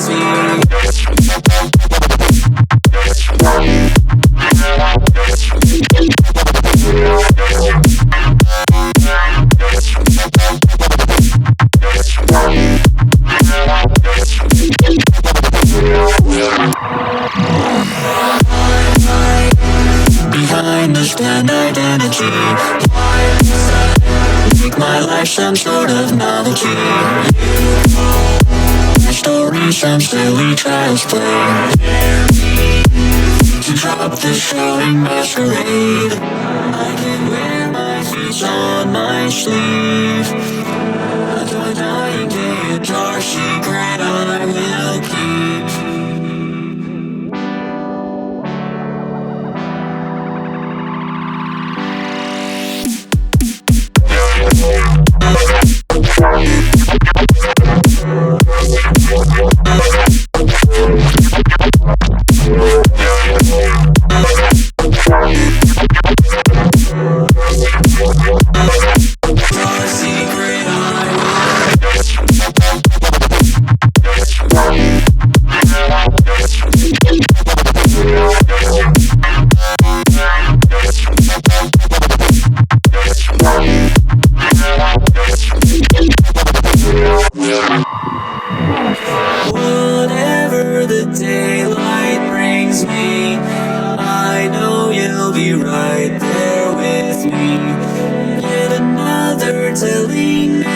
Behind the standard energy, make my life some sort of novelty. My story, some silly child's play. To drop the shouting masquerade, I can wear my feet on my sleeve. Until my dying day, a dark secret I will keep. Whatever the daylight brings me, I know you'll be right there with me. Yet another telling me